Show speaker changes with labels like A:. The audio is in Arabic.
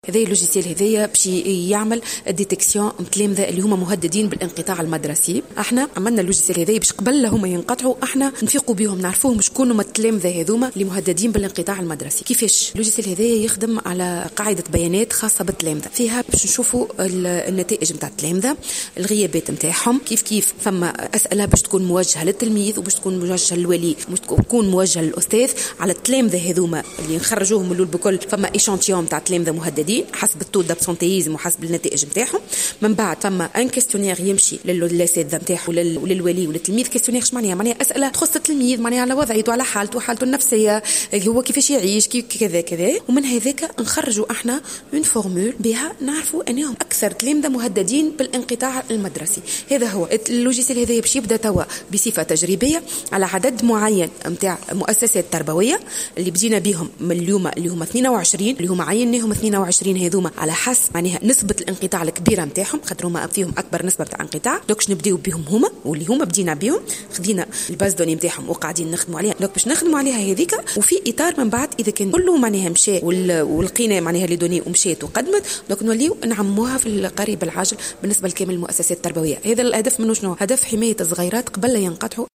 A: هذا اللوجيسيال هذايا باش يعمل ديتكسيون التلامذه اللي هما مهددين بالانقطاع المدرسي. احنا عملنا اللوجيسيال هذايا باش قبل هما ينقطعوا احنا نفيقوا بهم نعرفوهم شكون هما التلامذه هذوما اللي مهددين بالانقطاع المدرسي. كيفاش اللوجيسيال هذايا يخدم على قاعده بيانات خاصه بالتلامذه، فيها باش نشوفوا النتائج نتاع التلامذه، الغيابات نتاعهم، كيف فما اسئله باش تكون موجهه للتلميذ وباش تكون موجهه للولي وباش تكون موجهه للاستاذ على التلامذه هذوما اللي نخرجوهم من الاول بكل. فما ايشانتيون تاع تلامذه مهددين حسب التو دابسونتيزم وحسب النتائج نتاعهم. من بعد فما ان كيستيونير يمشي للاساتذه نتاعو وللولي وللتلميذ. كيستيونير معناها اسئله تخص التلميذ، معناها على وضعيته، على حالته النفسيه، هو كيفاش يعيش، كذا. ومن هذاك نخرجوا احنا اون فورمول بها نعرفوا انهم اكثر تلامذه مهددين بالانقطاع المدرسي. هذا هو اللوجيسيال هذا باش يبدا توا بصفه تجريبيه على عدد معين نتاع مؤسسات تربويه اللي بدينا بهم من اليوم اللي هم 22 اللي هم عيناهم 22 هذوما على حسب معناها نسبه الانقطاع الكبيره نتاعهم، خاطر هما فيهم اكبر نسبه تاع انقطاع. دوك نبداو بهم هما واللي هما بدينا بهم، خدينا الباز دوني نتاعهم وقاعدين نخدموا عليها. دوك باش نخدموا عليها هذيك وفي اطار من بعد اذا كان كله معناها مشى والقينا معناها لي دوني ومشات وقدمت، دوك نوليو نعموها في القريب العاجل بالنسبه لكامل المؤسسات التربويه. هذا الهدف منه شنو؟ هدف حمايه الصغيرات قبل لا ينقطعوا